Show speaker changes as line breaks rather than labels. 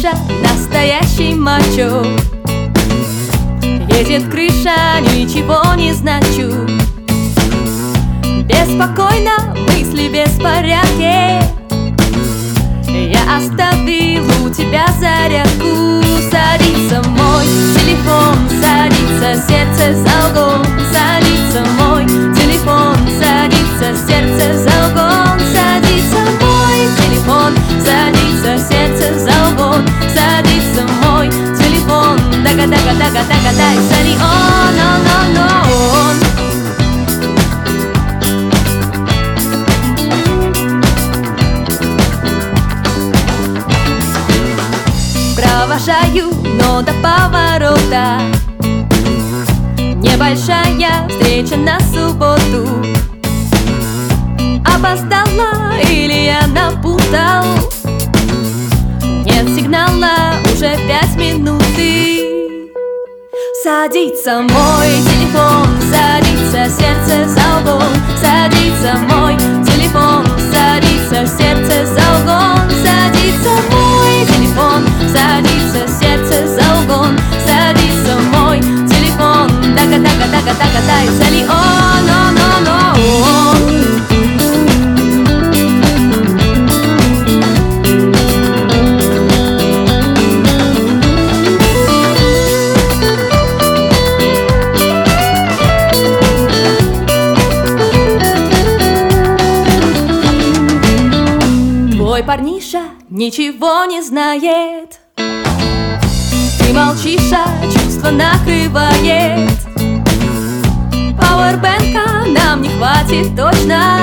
Миша настоящий мачо. Едет крыша, ничего не значу. Беспокойно, мысли беспорядке. Я оставил у тебя зарядку. Садится мой телефон, садится сердце за угол. Садится мой телефон, садится сердце за угол. Садится мой телефон, садится сердце за угол. Садится мой телефон, дага-дага-дага-дага-дай, сади он. Провожаю, но до поворота. Небольшая встреча на субботу. Опоздала или я напутал? Нет сигнала, уже 5 минут. Садится мой телефон, садится сердце за угол. Садится мой телефон, садится сердце за угол. Садится мой телефон, садится сердце за угол. Садится мой телефон, дага-дага-дага-дага-дай, сали он. Твой парниша ничего не знает. Ты молчишь, а чувство накрывает. Пауэрбэнка нам не хватит точно.